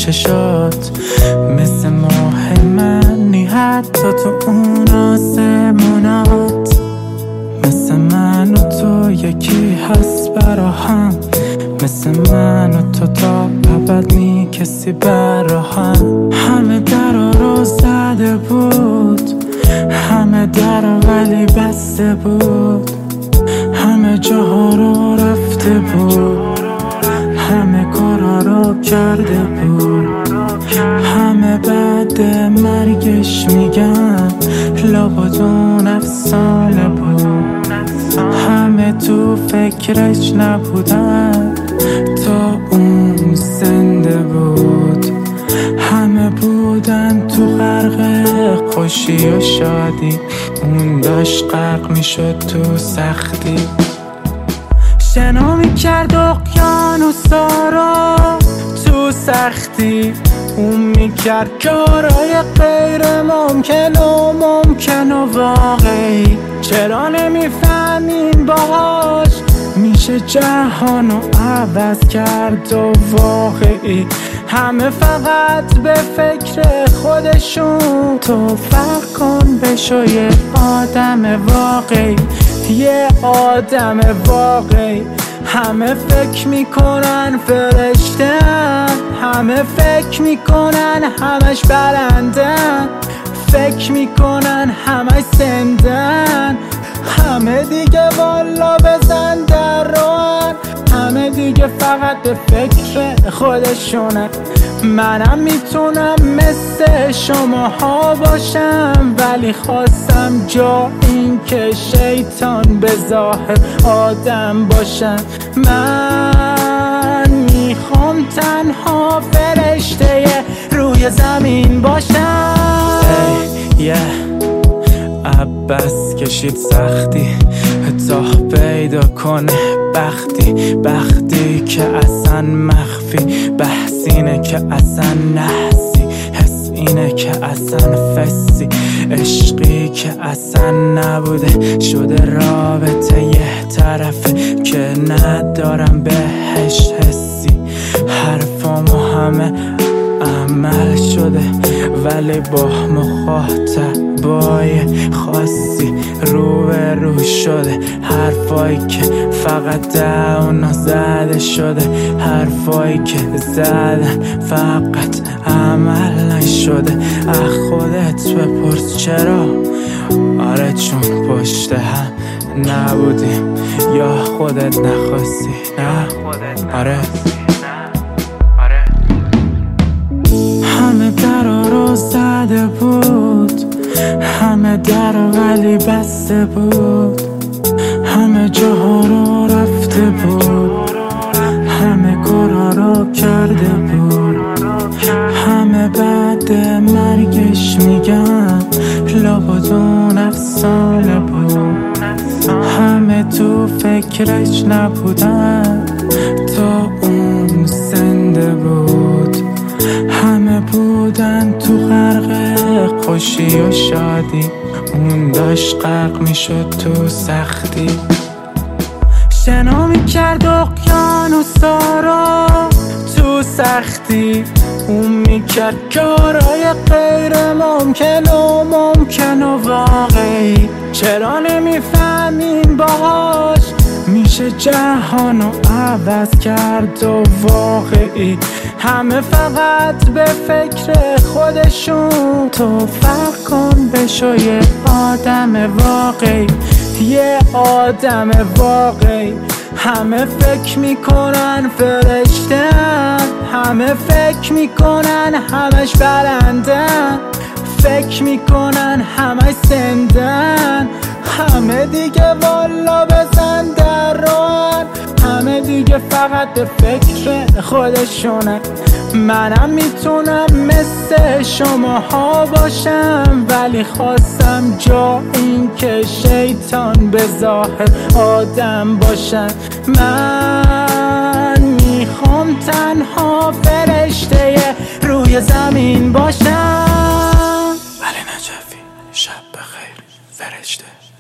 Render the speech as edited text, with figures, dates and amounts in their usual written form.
چشات مثل ماه منی، حتی تو اون آسمونات. مثل من و تو یکی هست برا هم، مثل من و تو تا ابد نی کسی برا هم. همه درا رو زده بود، همه درا ولی بسته بود، همه جاها رو رفته بود، همه کارا رو کرده بود، همه بعد مرگش میگن لابد افسانه بود. همه تو فکرش نبودن تا اون زنده بود، همه بودن تو غرق خوشی و شادی، اون داشت غرق میشد تو سختی. شنا میکرد اقیانوسا رو تو سختی، اون میکرد کارای غیر ممکن و ممکن و واقعی. چرا نمیفهمین باهاش میشه جهانو عوض کرد و واقعی. همه فقط به فکر خودشون، تو فرق کن بشو یه آدم واقعی، یه آدم واقعی. همه فکر میکنن فرشته‌ن، همه فکر میکنن همش برندن، فکر میکنن همش زندن. همه دیگه والا بزن در روان، همه دیگه فقط به فکر خودشونن. منم میتونم مثل شماها باشم، ولی خواستم جا این که شیطان به ظاهر آدم باشم. من میخوام تنها فرشته روی زمین باشم. عباس کشید سختی تا پیدا کنه بختی که اصلا مخفی، بحث اینه که اصلا نحسی، حس اینه که اصلا فسی، عشقی که اصلا نبوده شده رابطه یه طرفه که ندارم بهش حسی. حرفامو همه عمل شده ولی با مخاطبای خاصی رو شده. حرفایی که فقط اونا زده شده، حرفایی که زدن فقط عمل نشده. خودت بپرس چرا؟ آره چون پشت هم نبودیم، یا خودت نخواستی؟ نه آره همه درا رو زده بود، همه درا ولی بسته بود، همه جاها رو رفته بود، همه کارا رو کرده بود، همه بعد مرگش میگن لابد افسانه بود. همه تو فکرش نبودن تا اون زنده بود، همه بودن تو غرق خوشی و شادی، اون داشت غرق میشد تو سختی. شنا میکرد اقیانوسا رو تو سختی، اون میکرد کارای غیر ممکن و ممکن و واقعی. چرا نمیفهمین باهاش میشه جهانو عوض کرد و واقعی. همه فقط به فکر خودشون، تو فرق کن بشو یه آدم واقعی، یه آدم واقعی. همه فکر میکنن فرشته‌ن، همه فکر میکنن همش برندن، فکر میکنن همش زندن. همه دیگه والا بزن در روان، همه دیگه فقط به فکر خودشونن. منم میتونم مثل شماها باشم، ولی خواستم جا این که شیطان به ظاهر آدم باشم. من میخوام تنها فرشته روی زمین باشم. علی نجفی، شب بخیر فرشته.